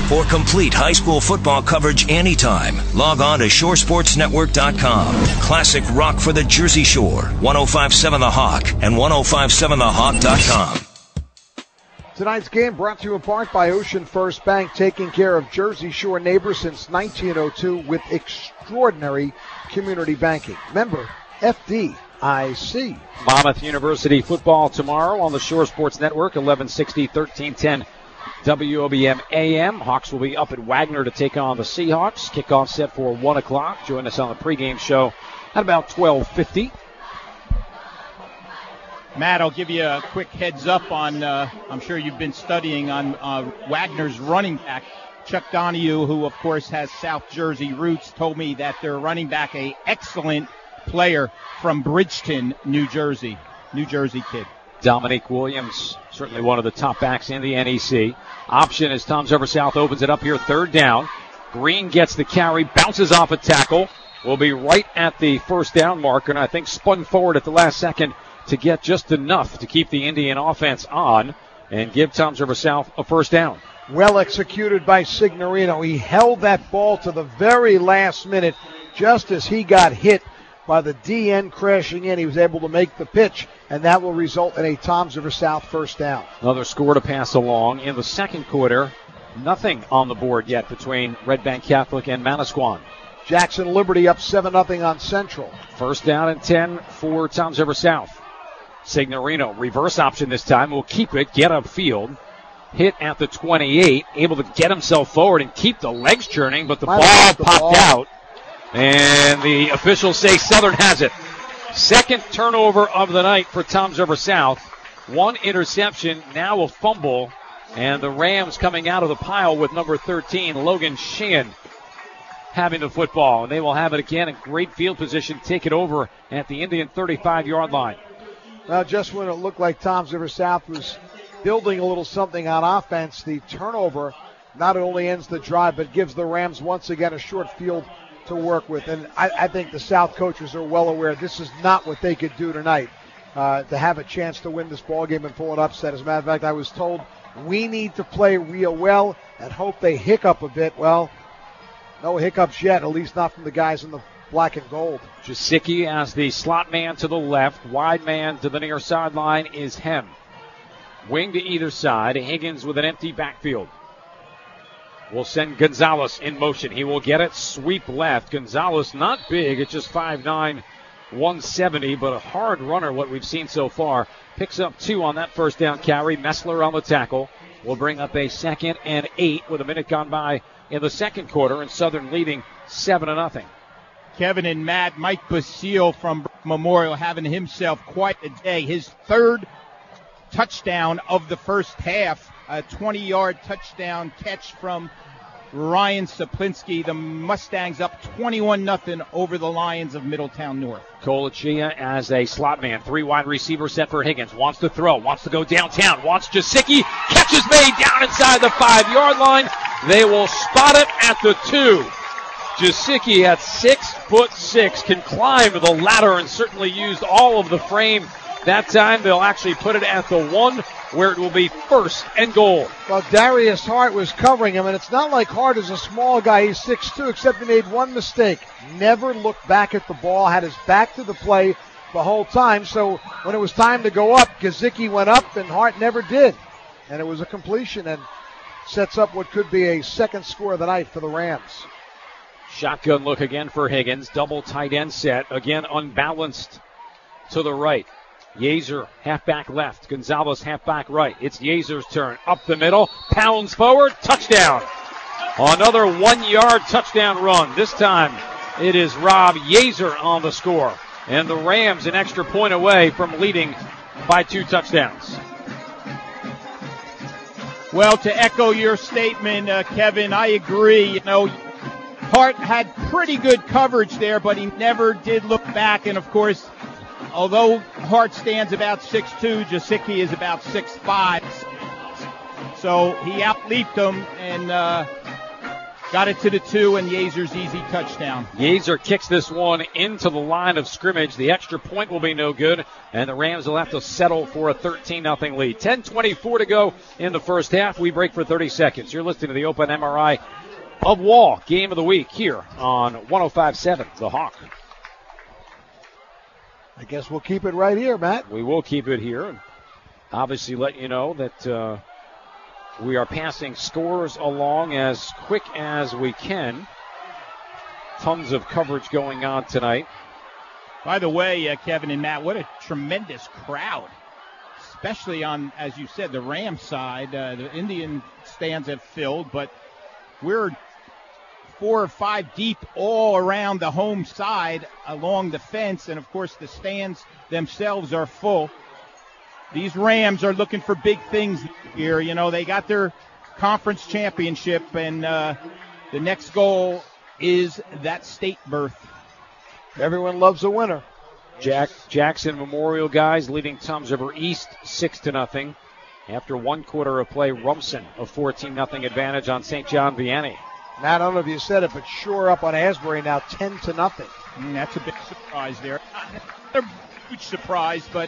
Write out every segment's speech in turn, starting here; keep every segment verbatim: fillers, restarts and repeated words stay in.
For complete high school football coverage anytime, log on to shore sports network dot com. Classic rock for the Jersey Shore, ten fifty-seven The Hawk and ten fifty-seven the hawk dot com. Tonight's game brought to you in part by Ocean First Bank, taking care of Jersey Shore neighbors since nineteen oh two with extraordinary community banking. Member F D I C. Monmouth University football tomorrow on the Shore Sports Network, eleven sixty, thirteen ten W O B M A M. Hawks will be up at Wagner to take on the Seahawks. Kickoff set for one o'clock. Join us on the pregame show at about twelve fifty. Matt, I'll give you a quick heads up on, uh, I'm sure you've been studying on uh, Wagner's running back. Chuck Donahue, who of course has South Jersey roots, told me that their running back, a excellent player from Bridgeton, New Jersey. New Jersey kid. Dominique Williams, certainly one of the top backs in the N E C. Option as Toms River South opens it up here, third down. Green gets the carry, bounces off a tackle. Will be right at the first down marker, and I think spun forward at the last second to get just enough to keep the Indian offense on and give Toms River South a first down. Well executed by Signorino. He held that ball to the very last minute. Just as he got hit by the D N crashing in, he was able to make the pitch, and that will result in a Toms River South first down. Another score to pass along. In the second quarter, nothing on the board yet between Red Bank Catholic and Manasquan. Jackson Liberty up seven nothing on Central. First down and ten for Toms River South. Signorino, reverse option this time, will keep it, get upfield, hit at the twenty-eight, able to get himself forward and keep the legs churning, but the Might ball the popped ball. out, and the officials say Southern has it. Second turnover of the night for Toms River South. One interception, now a fumble, and the Rams coming out of the pile with number thirteen, Logan Sheehan, having the football, and they will have it again in great field position, take it over at the Indian thirty-five-yard line. Well, just when it looked like Toms River South was building a little something on offense, the turnover not only ends the drive, but gives the Rams once again a short field to work with. And I, I think the South coaches are well aware this is not what they could do tonight, uh, to have a chance to win this ball game and pull an upset. As a matter of fact, I was told we need to play real well and hope they hiccup a bit. Well, no hiccups yet, at least not from the guys in the black and gold. Jasicki as the slot man to the left. Wide man to the near sideline is Hem. Wing to either side. Higgins with an empty backfield. Will send Gonzalez in motion. He will get it. Sweep left. Gonzalez not big. It's just five nine, one seventy, but a hard runner, what we've seen so far. Picks up two on that first down carry. Messler on the tackle. Will bring up a second and eight with a minute gone by in the second quarter, and Southern leading seven to nothing. Kevin and Matt, Mike Basile from Memorial having himself quite a day. His third touchdown of the first half, a twenty-yard touchdown catch from Ryan Saplinski. The Mustangs up twenty-one nothing over the Lions of Middletown North. Colachia as a slot man. Three wide receiver set for Higgins. Wants to throw. Wants to go downtown. Wants Jasicki. Catch is made down inside the five-yard line. They will spot it at the two. Jasicki at six foot six can climb the ladder and certainly used all of the frame. That time they'll actually put it at the one where it will be first and goal. Well, Darius Hart was covering him, and it's not like Hart is a small guy. He's six two, except he made one mistake. Never looked back at the ball, had his back to the play the whole time. So when it was time to go up, Jasicki went up, and Hart never did. And it was a completion and sets up what could be a second score of the night for the Rams. Shotgun look again for Higgins. Double tight end set. Again unbalanced to the right. Yazer halfback left. Gonzalez halfback right. It's Yazer's turn. Up the middle. Pounds forward. Touchdown. Another one-yard touchdown run. This time it is Rob Yazer on the score. And the Rams an extra point away from leading by two touchdowns. Well, to echo your statement, uh, Kevin, I agree. You know, Hart had pretty good coverage there, but he never did look back. And, of course, although Hart stands about six two, Jasicki is about six five. So he outleaped him, and uh, got it to the two, and Yazer's easy touchdown. Yazer kicks this one into the line of scrimmage. The extra point will be no good, and the Rams will have to settle for a thirteen nothing lead. ten twenty-four to go in the first half. We break for thirty seconds. You're listening to the Open M R I of Wall Game of the Week here on one oh five point seven The Hawk. I guess we'll keep it right here, Matt. We will keep it here, and obviously let you know that uh, we are passing scores along as quick as we can. Tons of coverage going on tonight. By the way, uh, Kevin and Matt, what a tremendous crowd, especially on, as you said, the Rams side. Uh, the Indian stands have filled, but we're four or five deep all around the home side along the fence, and, of course, the stands themselves are full. These Rams are looking for big things here. You know, they got their conference championship, and uh, the next goal is that state berth. Everyone loves a winner. Jack Jackson Memorial guys leading Toms River East six to nothing. After one quarter of play, Rumson a fourteen nothing advantage on Saint John Vianney. Matt, I don't know if you said it, but Shore up on Asbury now ten to nothing. Mm, that's a big surprise there. Not a huge surprise, but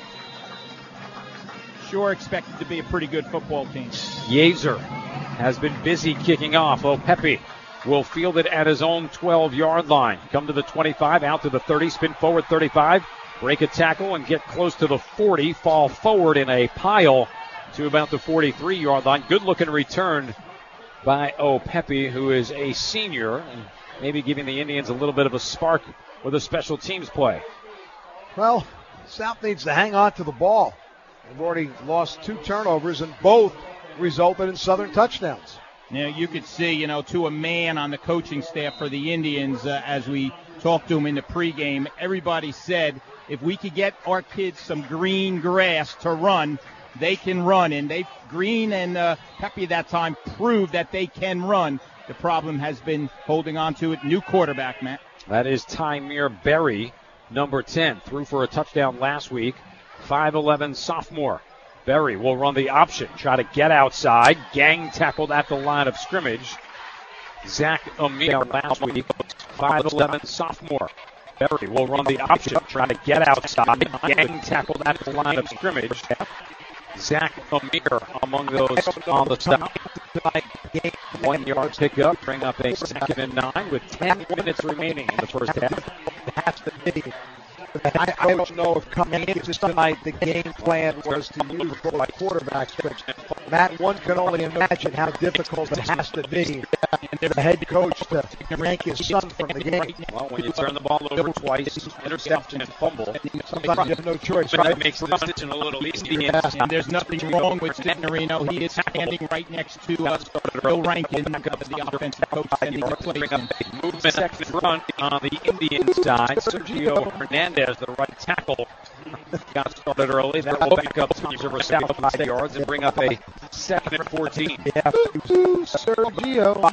Shore expected to be a pretty good football team. Yazer has been busy kicking off. O'Pepe will field it at his own twelve-yard line. Come to the twenty-five, out to the thirty, spin forward thirty-five, break a tackle and get close to the forty, fall forward in a pile to about the forty-three-yard line. Good-looking return by O'Pepe, who is a senior, and maybe giving the Indians a little bit of a spark with a special teams play. Well, South needs to hang on to the ball. They've already lost two turnovers, and both resulted in Southern touchdowns. Now, you could see, you know, to a man on the coaching staff for the Indians, uh, as we talked to him in the pregame, everybody said if we could get our kids some green grass to run, they can run. And they Green and uh, Pepe that time proved that they can run. The problem has been holding on to it. New quarterback, Matt. That is Tymir Berry, number ten. Threw for a touchdown last week. five eleven sophomore. Berry will run the option, try to get outside. Gang tackled at the line of scrimmage. Zach Amir last week, five eleven sophomore. Berry will run the option, try to get outside. Gang tackled at the line of scrimmage. Zach Amir among those on the stop. One yard pickup, bring up a second and nine with ten minutes remaining in the first half. That's the video. I, I don't know if coming into tonight the game plan was to use both quarterbacks, but Matt, one can only imagine how difficult it has to be for the head coach to rank his son from the game. Well, when you turn the ball over twice, interception and fumble, sometimes you have no choice, right? right? It makes the decision a little easier. And there's nothing wrong with Marino. He is standing right next to uh, Bill Rankin, the offensive coach, sending the plays in. Movement second front on the Indian side. Sergio Hernandez, the right tackle, got started early. That will back up Toms River South five yards and bring up a second and fourteen. Yeah, Sergio.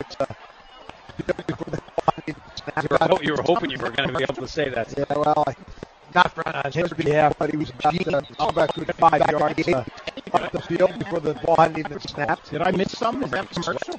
You were hoping you were going to be able to say that. Yeah, well, not for on his behalf, but he was about, uh, about good five yards uh, up the field before the ball hadn't even snapped. Did I miss something? Is that a commercial?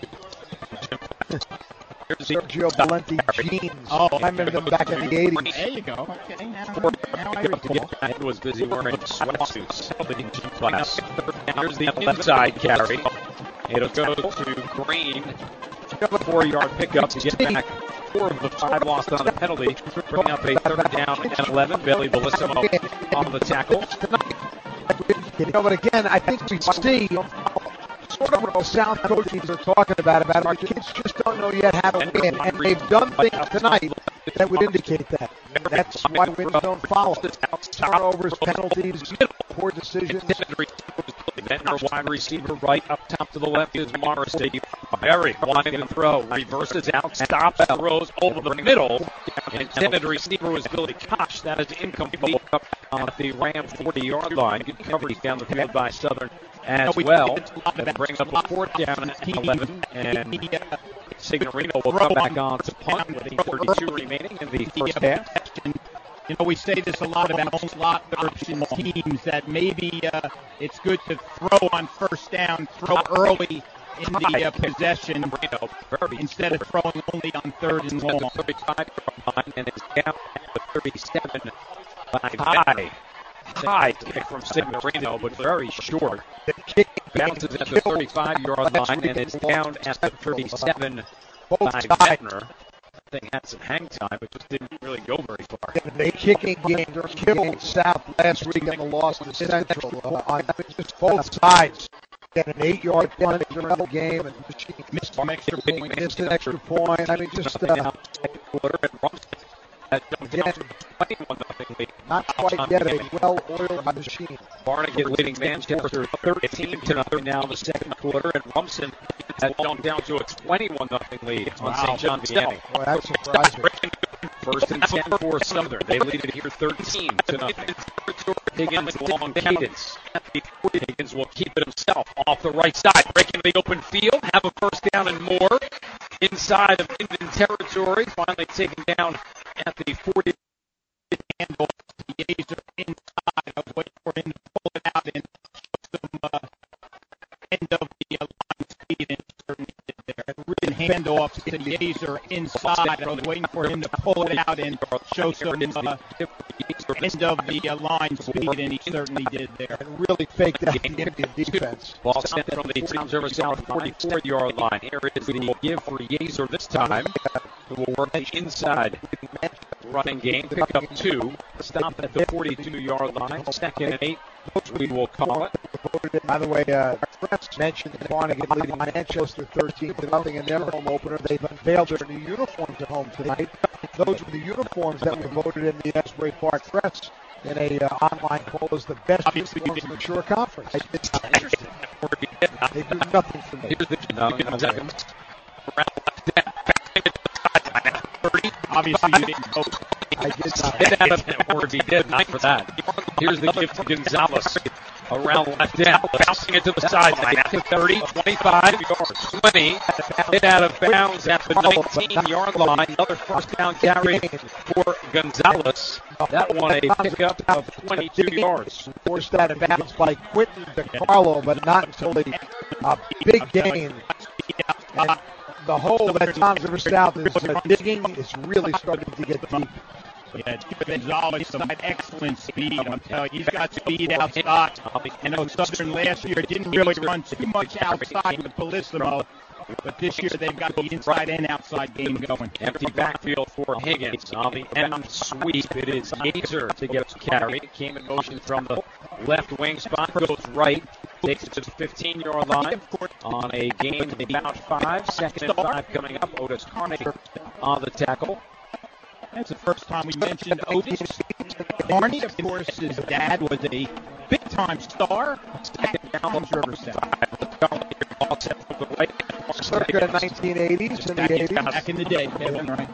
Sergio Valenti jeans. Oh, I remember them back in the eighties. There you go. Okay, now, now I recall. It was busy wearing sweatsuits of the gym class. Here's the left side carry. It'll go to Green. Four-yard pickup to get back. Four of the five lost on the penalty. Bringing up a third down and eleven. Billy Bellissimo on the tackle. You know, but again, I think we see sort of what the South coaches are talking about, about our kids just don't know yet how to win, and they've done things tonight that would indicate that. That's why wins don't follow. Turnovers, penalties, poor decisions. Our wide receiver right up top to the left is Morrissey. Berry wanting to throw, reverses out, stops, throws over the middle. Intended receiver was Billy Koch. That is incomplete on the Ram forty-yard line. Good coverage down the field by Southern as well. That brings up a fourth down at eleven, and Signorino will come back on to punt with eight thirty-two remaining in the first half. You know, we say this a lot about slot version teams, that maybe uh, it's good to throw on first down, throw early in the uh, possession instead of throwing only on third and long. thirty-five line and is down at the thirty-seven by high. High kick from Sid Marino, but very short. Bounces at the thirty-five-yard line and is down at the thirty-seven by Ventnor. Thing had some hang time, but just didn't really go very far. The kicking game killed South last week in the loss to Central uh, on just both sides. Get an eight-yard punt during the game and missed an extra point. Missed an extra point. I mean, just uh, again, not quite yet a well-oiled machine. Barnegat leading Manchester thirteen to nothing now in the second quarter, and Rumson has gone down to a twenty-one nothing lead on wow. Saint John Vianney. Boy, that's surprising. First and ten for Southern. They lead it here thirteen to nothing. Higgins long cadence. Higgins will keep it himself off the right side, breaking the open field, have a first down and more inside of Indian territory. Finally taken down at the forty. Handle Yazer inside. I was waiting for him to pull it out and show some uh, end of the uh, line speed, and certainly did there. Written handoffs to Yazer inside. I was waiting for him to pull it out and show some uh, end of the uh, line speed, and he certainly did there. And really faked out the Indian defense. Ball sent from the Towns River South forty-four-yard line. Here is the give for Yazer this time, who will work the inside running game. Pick up two. Stop at the forty-two-yard line. Second and eight, we will call it. By the way, uh, mentioned Barnegat leading Manchester thirteen to nothing in their home opener. They've unveiled their new uniforms at home tonight. Those were the uniforms that were voted in the Asbury Park Press in a uh, online poll as the best uniforms in the Shore Conference. Interesting. They do nothing for me. Here's the no, no, no. Obviously, you didn't vote. I did not. Hit out of it, or if he did, not for that. Here's the gift to Gonzalez. Around left end, bouncing it to the sideline at the thirty, twenty-five, twenty. Hit out of bounds at the nineteen-yard line. Another first down carry for Gonzalez. That one a pickup of twenty-two yards. Forced out of bounds by Quentin DiCarlo, but not until a uh, big gain. And the hole that Toms River South is uh, digging is really starting to get deep. Yeah, Gonzalez, some excellent speed. I'm telling you, he's got speed outside. I know Southern last year didn't really run too much outside with Bellissimo, but this year they've got the inside and outside game going. Empty backfield for Higgins on the end sweep. It is Yazer to get a carry. Came in motion from the left wing spot, goes right, takes it to the fifteen-yard line on a gain of about five. Second and five coming up. Otis Carney on the tackle. That's the first time we mentioned Otis Carney. Of course, his dad was a big-time star at Toms River South. Circa nineteen eighties and the eighties. Back in the day, Kevin, right?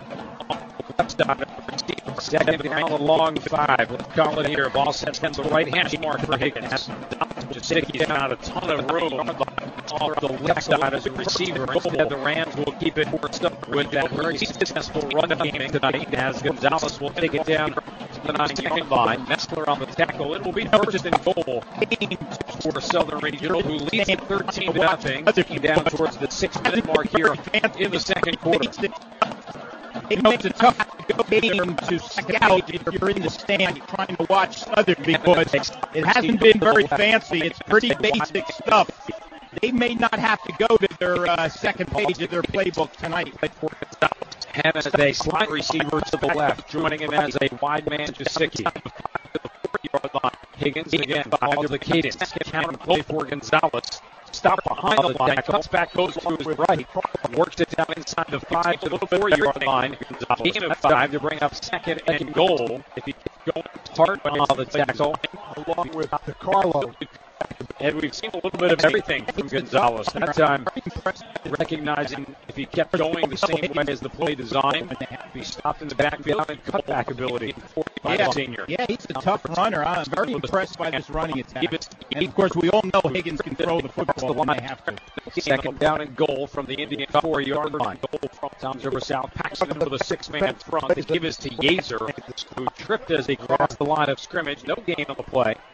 Second down, a long five. Let's call it here. Ball sets in the right hash mark for Higgins. Jasicki's got a ton of room off the left side as a receiver. Instead, the Rams will keep it with that very successful run game tonight as Gonzalez will take it down to the nine-yard line. Messler on the tackle. It will be first and goal for Southern Regional, who leads it thirteen to nothing. Down towards the six-minute mark here in the second quarter. It makes it tough game to scout if you're in the stand trying to watch Southern because it hasn't been very fancy. It's pretty basic stuff. They may not have to go to their uh, second page of their playbook tonight. Hem as a slot receiver to the left, joining him as a wide man, Jasicki. Higgins again, ball to the cadence. Counter play for Gonzalez. Stop behind the line, cuts back, goes to his right, works it down inside the five to the four-yard line. Gain of five to bring up second and goal. If he goes hard on the tackle, along with DiCarlo. And we've seen a little bit of everything from Gonzalez. That time, recognizing if he kept going the same way as the play designed, if he stopped in the backfield and cutback ability by yeah, the senior. Yeah, he's a tough runner. I'm very impressed by this running attack. And, of course, we all know Higgins can throw the football when they have to. Second down and goal from the Indian four-yard line. Goal from Toms River South. Packs it into the six-man front. The give is to Yazer, who tripped as he crossed the line of scrimmage. No gain on the play.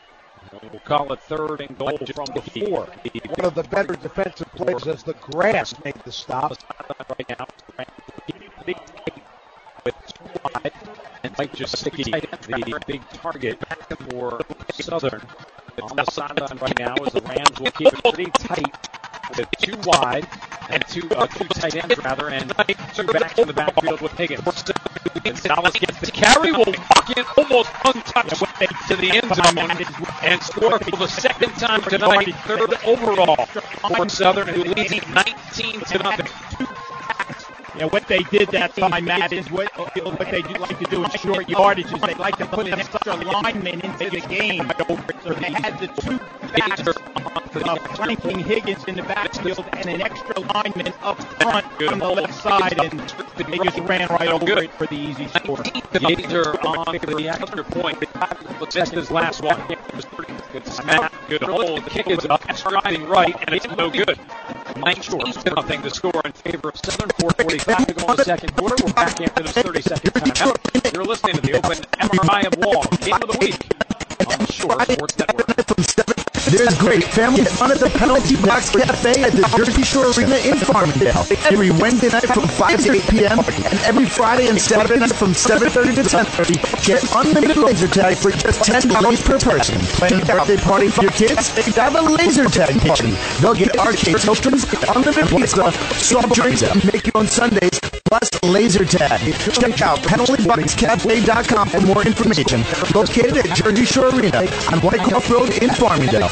We'll call it third and goal from the four. One of the better defensive plays as the grass made the stop. Right now, big with wide, and Mike Jasicki, the big target for Southern. On the sideline right now as the Rams will keep it pretty tight with two wide and two, uh, two tight ends rather, and two backs in the backfield with Higgins. Gonzalez gets the carry, will walk in almost untouched to the end zone and score for the second time tonight, third overall for Southern, who leads nineteen to nothing. Yeah, what they did that time, Matt, is what what they do like to do in short yardage is they like to put an extra lineman into the game. So they had the two backs uh, flanking Higgins in the backfield and an extra lineman up front on the left side, and they just ran right over it for the easy score. Yazer on for the extra point. That's his last one. Good snap, good hold. The kick is up, striding right, and it's no good. nineteen to nothing to score in favor of Southern. four forty-five to go in the second quarter. We're back after this thirty-second timeout. You're listening to the Open M R I of Wall Game of the Week on the Shore Sports Network. There's great family fun at the Penalty Box Cafe at the Jersey Shore Arena in Farmingdale. Every Wednesday night from five to eight p.m. and every Friday and Saturday night from seven thirty to ten thirty. Get unlimited laser tag for just ten dollars per person. Planning a birthday party for your kids? Have a laser tag party. They'll get arcade tokens, unlimited pizza, soft drinks, and make your own Sundays, plus laser tag. Check out penalty box cafe dot com for more information. Located at Jersey Shore Arena on Whitecroft Road in Farmingdale.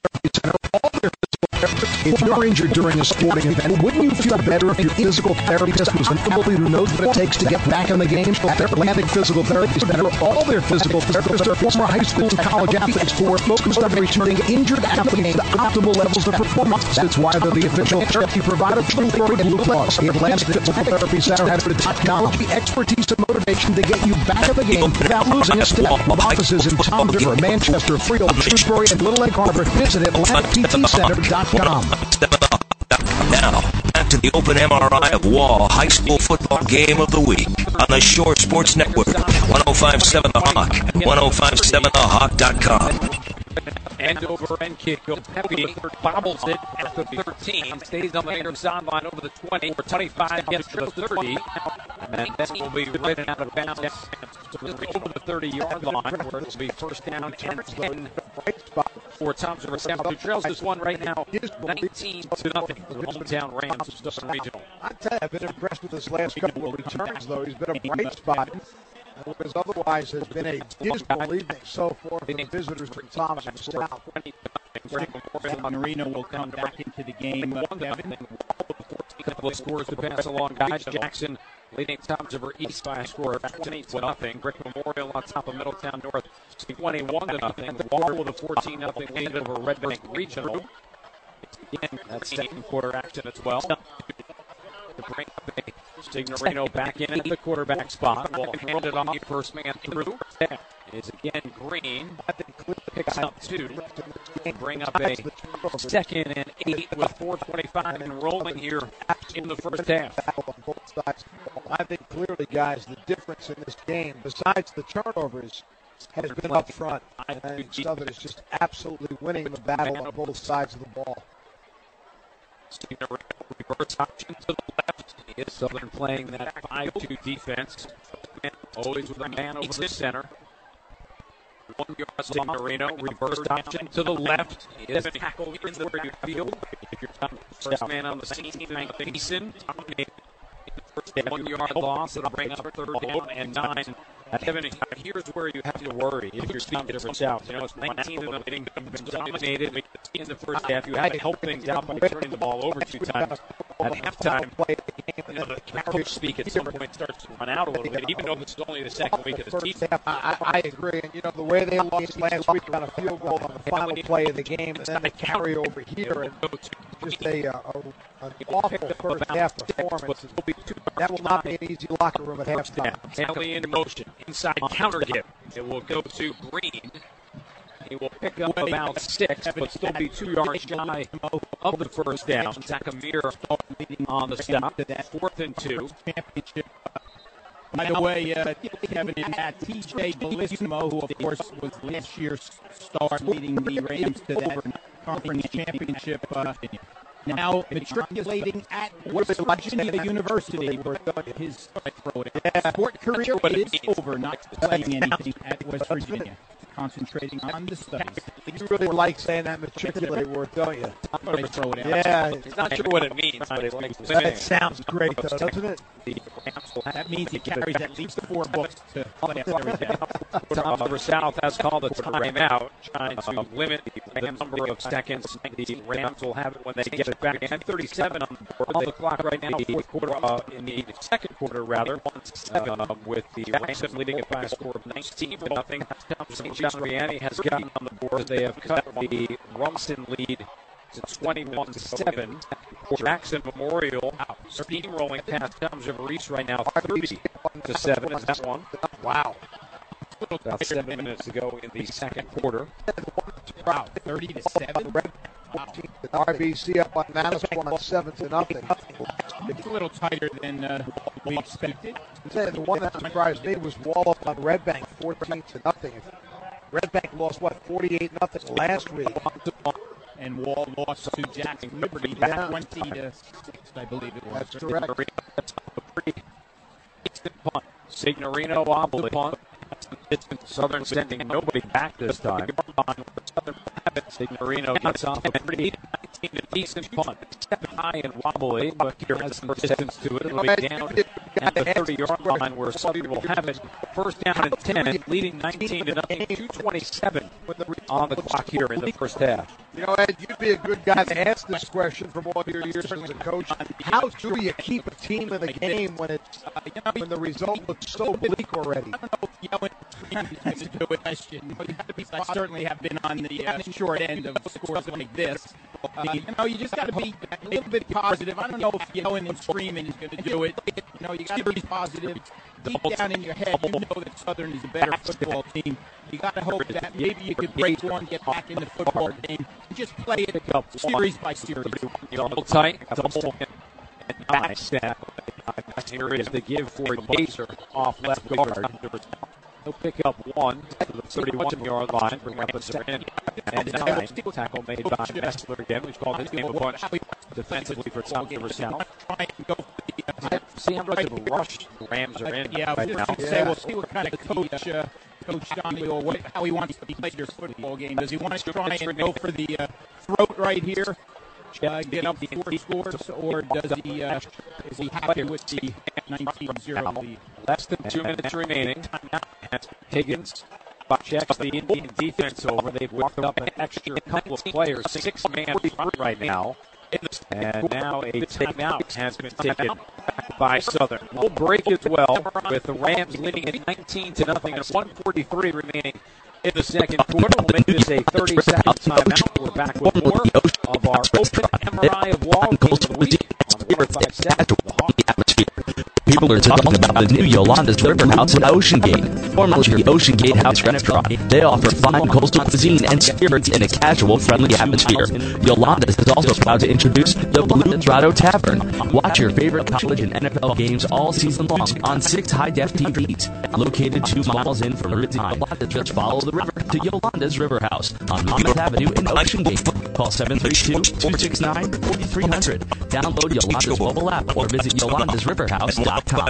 If you're injured during a sporting event, wouldn't you feel better if your physical therapist was an athlete who knows what it takes to get back in the game? At Atlantic Physical Therapy Center, all their physical therapists are former high school and college athletes who are focused on returning injured athletes to optimal levels of performance. That's why they're the official therapy provider for Blue Cross and Blue Cross. The Atlantic Physical Therapy Center has the technology, expertise, and motivation to get you back in the game without losing a step. With offices in Tom River, Manchester, Freehold, Shrewsbury, and Little Egg Harbor, visit Atlantic P T Center dot com. Now, back to the Open M R I of Wall High School Football Game of the Week on the Shore Sports Network, ten fifty-seven The Hawk, ten fifty-seven the hawk dot com. End over end kick goes heavy, bobbles it at the thirteen, stays on the near sideline over the twenty, or twenty-five gets to the thirty, and then will be right and out of bounds over the thirty-yard line, where it will be first down and ten for Thompson River South, who trails this one right now, nineteen to nothing. The hometown Rams of Southern Regional. I tell you, I've been impressed with his last couple of returns, though. He's been a bright spot. Whereas otherwise has been a dismal evening so far for the visitors from Thompson South. Marino will come back into the game. A couple of scores to pass along. Guys Jackson leading Thompson River East by a score of twenty to nothing. Brick Memorial on top of Middletown North, twenty-one to nothing. Wall with a fourteen nothing lead over Red Bank Regional. Again, that's second quarter action as well. To bring up a Signorino back in at the quarterback spot. Will hand it off. First man through is again Green. Picks up two. Bring up a second and eight with four twenty-five and rolling here in the first half. I think clearly, guys, the difference in this game, besides the turnovers, has been up front. And Southern is just absolutely winning the battle on both sides of the ball. Reverse option to the left. Is Southern playing that five two defense. Always with a man over the center. One yard Signorino. Reverse option to the left. Is tackled in the field. If you're talking first man on the scene, Frank Mason. One yard loss. It'll bring up third down and nine. Kevin, here's where you have to worry if you're Thompson River South. You know, it's nineteen to nothing. Dominated in the first half. You had to help things out by turning the ball over two times. At halftime, you know, the coach speak at some point starts to run out a little bit, even though this is only the second week of the season. I, I agree. And, you know, the way they lost last week on a field goal on the final play of the game, and then they carry over here, and just a, uh, a, an awful first half performance. That will not be an easy locker room at halftime. Haley in motion. Inside counter give. It will go to Green. He will pick up about six, but still be two yards shy of the first down. Takamir on the stop. Fourth and two. By the way, uh, Kevin and Matt, T J Bellissimo, who of course was last year's star leading the Rams to that conference championship, uh, now matriculating at West Virginia University, where his sport career is over, not playing anything at West Virginia, concentrating on the studies. You really like saying that matriculate word, don't you? But I throw it out. Yeah. He's not sure what it means, but he likes to say That it. sounds great, though, doesn't it? That means he carries at least four books to play every day. Tom River South has called a timeout, trying to limit the number of seconds the Rams will have it when they get it back. ten thirty-seven on the board. On the clock right now, fourth quarter, uh, in the second quarter, rather, uh, with the Rams leading it by a score of nineteen to nothing. Saint John Riani has gotten on the board. They have cut the Rumson lead to twenty-one seven. Jackson Memorial steamrolling past Tom's River East right now, thirty to seven is that one. Wow. About seven minutes to go in the second quarter. Wow, thirty to seven. Wow. R B C up on Manasquan seven to nothing. It's a little tighter than uh, we expected. The one that surprised me was Wall up on Red Bank fourteen to nothing. Red Bank lost what forty-eight nothing last week. And Wall lost to Jackson Liberty Yeah. twenty to six, I believe it was. That's correct. Signorino off the punt. Southern sending nobody back this time. Signorino gets off a pretty decent punt. High and wobbly, but here has some resistance to it. It'll be down at the thirty-yard line where Southern will have it. First down and ten, leading nineteen to nothing. two twenty-seven on the clock here in the first half. You know, Ed, you'd be a good guy to ask this question from all your years as a coach. How do you keep a team in the game when it's uh, you know, when the result looks so bleak already? I don't know if yelling is to do it. Question. You know, you have to be, I certainly have been on the uh, short end of scores like this. Uh, you know, you just got to be a little bit positive. I don't know if yelling and screaming is going to do it. You know, you got to be positive. Deep down in your head, you know that Southern is a better football team. You got to hope that maybe you could break one, get back in the football game, and just play it series by series. Double tight, double and nine step. Here is the give for Gazer off left guard. He'll pick up one to the thirty-one-yard line. Bring up a second and nine. Tackle made by Messler again. We've called his game a bunch defensively for South River South. See how much of a rush the Rams are in Yeah, I was right just now. going to say, we'll see what kind of coach uh, Coach Donnelly or what, how he wants to play their football game. Does he want to try and go for the uh, throat right here, uh, get up four scores, or does he uh, is he happy with the nineteen zero lead? Less than two minutes remaining. Higgins checks the Indian defense over. They've whipped up an extra couple of players. Six-man front right now. And now a timeout has been taken by Southern. We'll break as well with the Rams leading at nineteen to nothing and one forty-three remaining in the second quarter. We'll make this a thirty-second timeout. We're back with more of our open M R I of Wall game of the week on the one oh five seven The Hawk. People are talking about the new Yolanda's River House in Ocean Gate. Formerly the Ocean Gate House Restaurant, they offer fine coastal cuisine and spirits in a casual, friendly atmosphere. Yolanda's is also proud to introduce the Blue Dorado Tavern. Watch your favorite college and N F L games all season long on six high-def T Vs. Located two miles in from Ridgely, just follow the river to Yolanda's River House on Monmouth Avenue in Ocean Gate. Call seven three two, two six nine, four three zero zero. Download Yolanda's mobile app or visit yolandas river house dot com.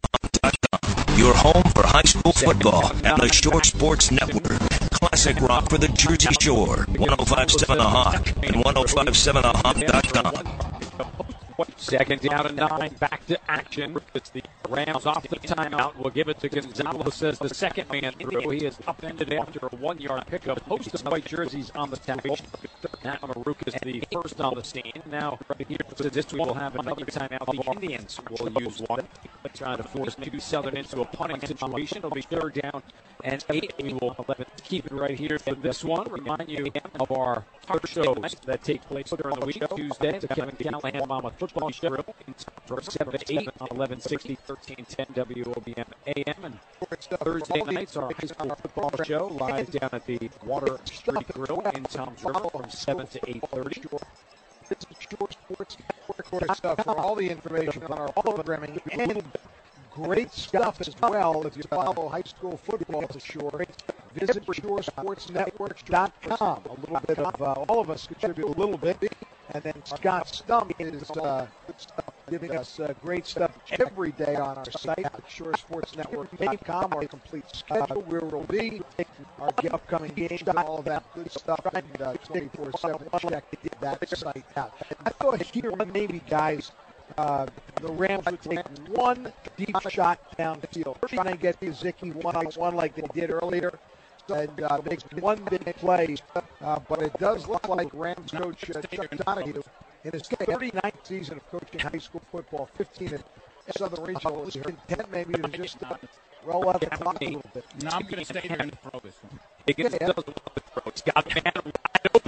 Your home for high school football and the Shore Sports Network. Classic rock for the Jersey Shore. one oh five seven The Hawk and ten fifty-seven the hawk dot com. Second down and nine, back to action. It's the Rams off the timeout. We'll give it to Gonzalez as the second man through. He is upended after a one-yard pickup. Host of white jerseys on the tackle. Matt Maruk is the first on the scene. Now, here to this, we will have another timeout. The Indians will use one. Trying to force New Southern into a punting situation. It'll be third down and eight. We will keep it right here for this one. Remind you of our art shows that take place during the week. Tuesday, the Kevin Callahan Mama Football Show from seven to eight on eleven sixty, thirteen ten W O B M A M. And Thursday nights, our high school football show live down at the Water Street Grill in Tom's River from seven to eight thirty. This is Shore Sports Network stuff for all the information on our programming and great stuff as well. If you follow high school football for sure, visit shore sports network dot com. A little bit of uh, all of us contribute a little bit, and then Scott Stump is uh, giving us uh, great stuff every day on our site at shore sports network dot com. Our complete schedule, where we'll be, our upcoming games, and all of that good stuff, and uh, twenty-four seven check that site out. I thought here maybe, guys, uh, the Rams would take one deep shot downfield, trying to get Gesicki one-on-one like they did earlier, and uh, make one big play. Uh, but it does look like Rams coach uh, Chuck Donahue, in his thirty-ninth season of coaching high school football, fifteen at Southern Regional, is content maybe to just uh, roll out the clock a little bit. No, I'm going to say they're going to throw this one. Higgins doesn't want to throw. He's got a man wide open.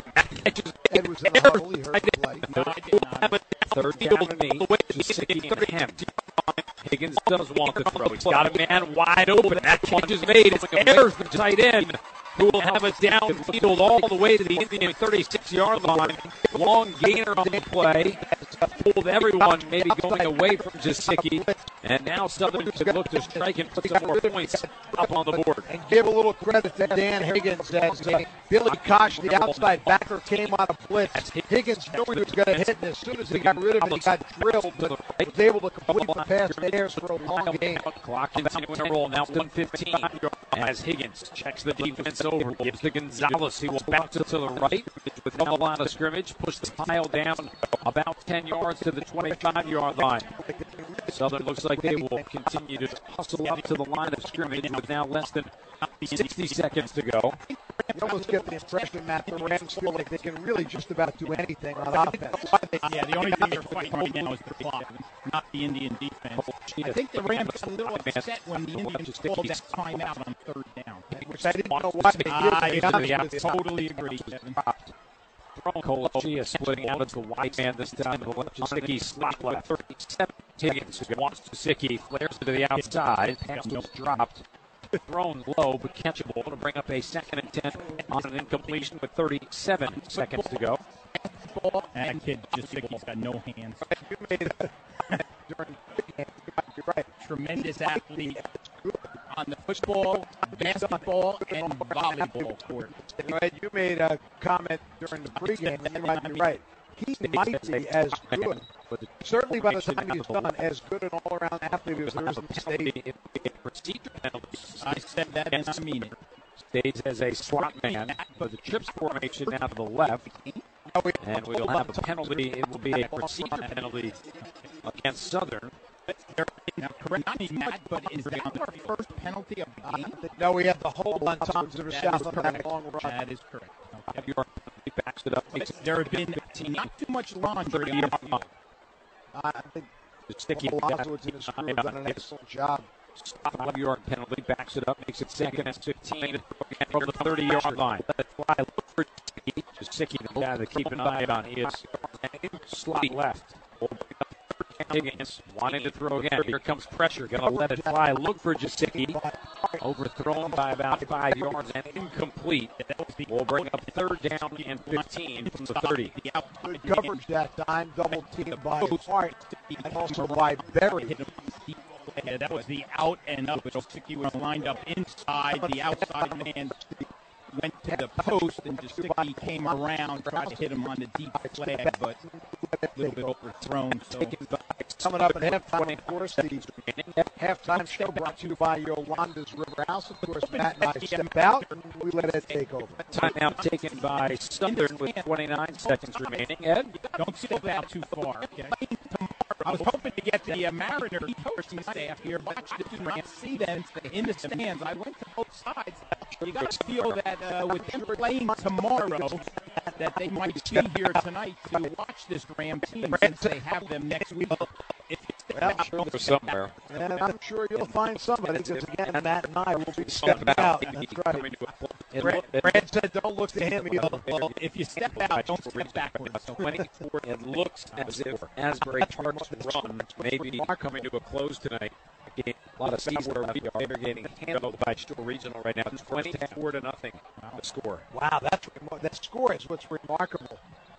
Ed was in the huddle. He heard the play. No, I did not. Third down and eight. Gesicki and him. Higgins does want to throw. He's got a man wide open. That catch is made. It's Ayers, the tight end, who will have it downfield all the way to the Indian thirty-six-yard line. Long gainer on the play. Pulled everyone maybe going away from Gesicki. And now Southern could look to strike and put some more points up on the board. And give a little credit to Dan Higgins as uh, Billy Koch, the outside backer, came on a blitz. Higgins knew he was going to hit, and as soon as he got rid of it, he got drilled, but was able to complete the pass to Ayers for a long game. Clock continuing to roll. Now one fifteen as Higgins checks the defense over. Gives to Gonzalez. He will bounce it to the right with no line of scrimmage. Push the pile down about ten yards to the twenty-five-yard line. Southern looks like they will continue to hustle up to the line of scrimmage with now less than sixty seconds to go. You almost get the impression that the Rams feel like they can really just about do anything on offense. Yeah, the only thing they're fighting right now is the clock, not the Indian defense. I think the Rams got a little upset when the Indians called that timeout on third down. Which I didn't know why they did. I totally agree, Kevin. Cole Chia splitting out into the wide man this time to the left. Gesicki slot left. thirty-seven. Higgins wants Gesicki. Flares to the outside. Pass was dropped. Thrown low but catchable to bring up a second and ten on an incompletion with thirty-seven seconds to go. That kid Gesicki's got no hands. You made a, during you're right. Tremendous athlete on the football, basketball, and volleyball court. You made a comment during the pregame, and you might be right. He might be as good, certainly by the time he's done, as good an all-around athlete as there is in the state. I said that and I mean it. Stays as a slot man for the trips formation now to the left. And we'll have a penalty. It will be a procedure penalty against Southern. Now, correct me, Matt, but is that our first penalty of the game? No, we have the hold on Tom's River South on that long run. That is correct. Okay. Your backs it up. There have been not too much laundry on the field. I think Sticky Lozowitz and his crew have done an excellent job. Five-yard penalty, backs it up, makes it second and fifteen from the thirty-yard line. Let it fly. Look for Gesicki. Gesicki, the guy to keep an eye on. He is slot left. Higgins wanting to throw again. Here comes pressure. Going to let it fly. Look for Gesicki. Overthrown by about five yards and incomplete. Will bring up third down and fifteen from the thirty. Good coverage that time. Double teamed by Hart and also by Berry. Yeah, that was the out and up. Gesicki was lined up inside. The outside man went to the post, and Gesicki came around, tried to hit him on the deep flag, but a little bit overthrown. So. Coming up at halftime, of course, the halftime show brought to you by Yolanda's River House. Of course, Matt and I step out, and we let it take over. Timeout taken by Southern with twenty-nine seconds remaining. Ed? Don't skip out too far, okay? I was hoping to get the uh, Mariners coaching staff here, watch the Rams, see them in the stands. I went to both sides. You got to feel that uh, with them playing tomorrow, that they might be here tonight to watch this Ram team since they have them next week. If it's well, for somewhere. And I'm sure you'll find somebody, because again, Matt and I will be stepping out. That's right. Brad, Brad said don't look to him either. Well, if you step out, don't step backwards. twenty-four, it looks as if Asbury Park's run may be coming to a close tonight. A lot of seats where we are getting handled by Shore Regional right now. twenty-four to nothing the score. Wow, that's that score is what's remarkable.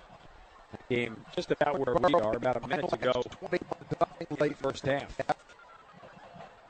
Game just about where we are, about a minute to go. Late first half.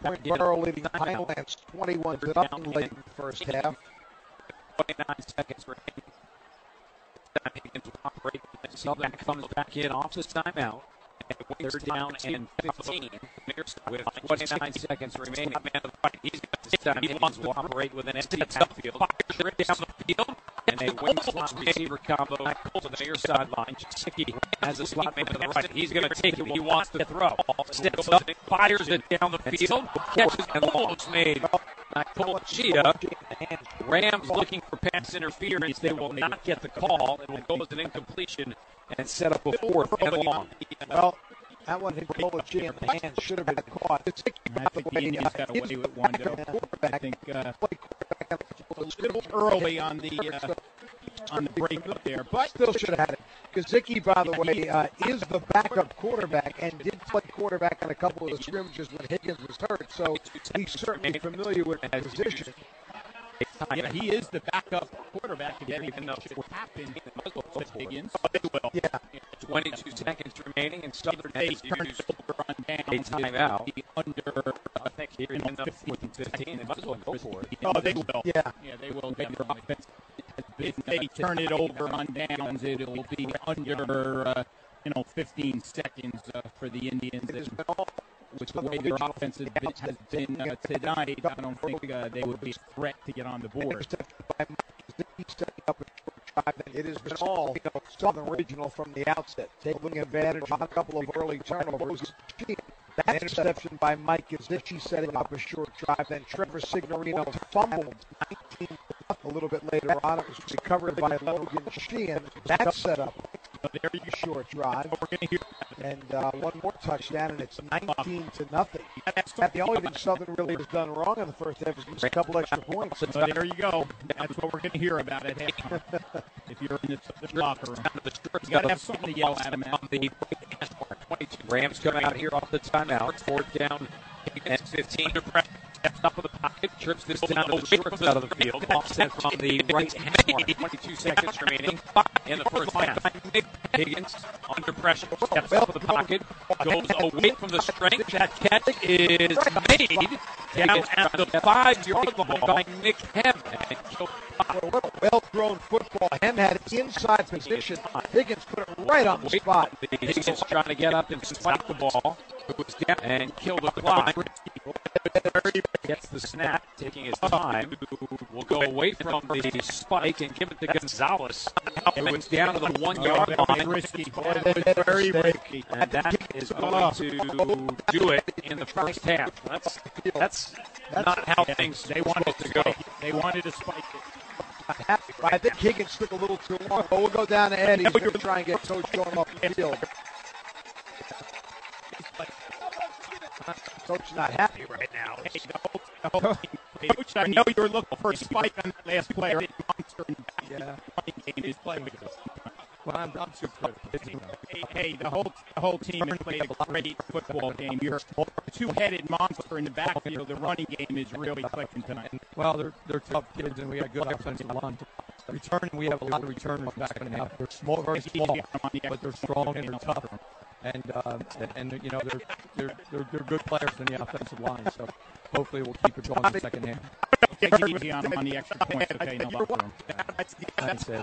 Point Borough leading Pinelands twenty-one to nothing late in the first half. twenty-nine seconds remaining. Higgins will operate. Southern comes back in off his timeout. Third down and fifteen. With twenty-nine seconds remaining. This time he wants to operate with an empty backfield. Trip down the field. And a wing slot receiver combo to the near sideline. Chicky has a slot man to the right. He's going to take it. He wants to throw. Steps up, fires it down the field. Catches and almost made by Cole Chia. Rams looking for pass interference. They will not get the call. It will go as an incompletion and set up a fourth and long. Well, that one hit Cole Chia in the hands. Should have been caught. I think the Indians got away with one, though. I think uh, a little early on the uh, on the break up there, but still should have had it. Kazicki, by the way, uh, is the backup quarterback and did play quarterback on a couple of the scrimmages when Higgins was hurt, so he's certainly familiar with the position. Yeah, he is the backup quarterback. If anything should happen with Higgins, they will. Yeah. twenty-two seconds remaining, and Southern they has turned used over on down. a timeout. Under, I think here in the fifteen, fifteen. They might as well go for it. Oh, they will. Yeah. Yeah, they will. If they turn it over on downs, it will be under, uh, you know, fifteen seconds uh, for the Indians. With the way their offense has been, has been uh, tonight, I don't think uh, they would be a threat to get on the board. It has been all Southern Regional from the outset, taking advantage of a couple of early turnovers. That interception by Mike Kazicki setting up a short drive. Then Trevor Signorino fumbled a little bit later on. It was recovered by Logan Sheehan. That set up a short drive. And uh, one more touchdown, and it's nineteen to nothing. That's the only thing Southern really has done wrong in the first half is just a couple extra points. So there you go. That's what we're going to hear about at halftime. If you're in the locker room, you got to have something to yell at them at. The Rams come out here off the timeout. Fourth down and fifteen. Steps up of the pocket, trips this down to the short side of the field. Offset from the right hand corner. twenty-two seconds remaining in the first half. Higgins under pressure. Steps up of the pocket. Goes away from the strength. That catch is made down at the five-yard line by Nick Hem. Well-thrown football. Hem had it inside position. Higgins put it right on the spot. Higgins trying to get up and spike the ball. And kill the clock. Gets the snap, taking his time. Will go away from the spike and give it to Gonzalez. It was down to the one-yard line. Risky. Very risky. And that is going to do it in the first half. That's that's not how things they wanted to go. They wanted to spike it. I think Higgins took a little too long, but we'll go down to Eddie. He's going to try and get Coach going off the field. Coach not happy right now. Hey, the whole, the whole team. Coach, I know you were looking for a spike on that last player. Yeah. Game is playing with us. Well, I'm, I'm super busy. Hey, hey, the whole the whole team has played a great football game. You're a two-headed monster in the backfield. The running game is really clicking tonight. Well, they're they're tough kids, and we got good offensive line. Return, we have a lot of returners back in the half. They're small, very small, but they're strong and they're tough. And uh, and, and you know they're they're they're they're good players in the offensive line. So hopefully we'll keep it going in the second half. Get easy on them on the extra points, okay? In the locker room. That's it.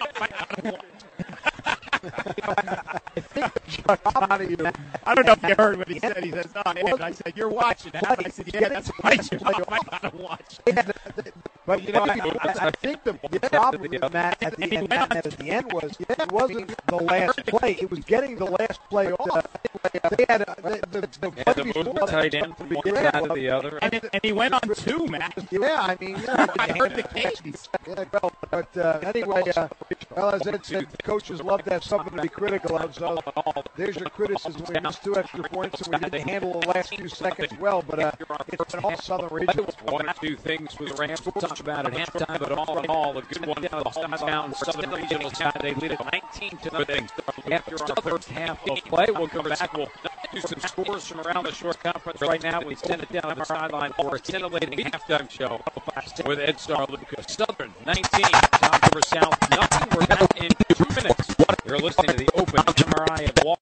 I think Chuck out of you. I don't know if you heard what he said. He says, "No, Ed." I said, "You're watching." I said, "Yeah, that's my job. I gotta watch." But you know, I, I think the, the problem with Matt at the end, Matt, at the end was it wasn't the last play; it was getting the last play off. They had a, the, the, the play yeah, the before move the tight end from one yeah, side to the other. And, it, and he went on two, Matt. Yeah, I mean, yeah, I heard the cadence. Yeah, well, but uh, anyway, uh, well, as Ed said, coaches love to have something to be critical of. So there's your criticism. We missed two extra points, and we didn't handle the last few seconds well. But uh, it's all Southern Regional. One or two things for the Rams to talk about at halftime, but all in all, a good one for the hometown Southern Regional side. They lead it nineteen to nothing. After our first half of play, we'll come back. We'll do some scores from around the short conference right now. We send it down the sideline for a scintillating halftime show with Ed Star Lucas. Southern nineteen, Tom River South nothing. We're back in two minutes. You're listening to the Open M R I at Wall.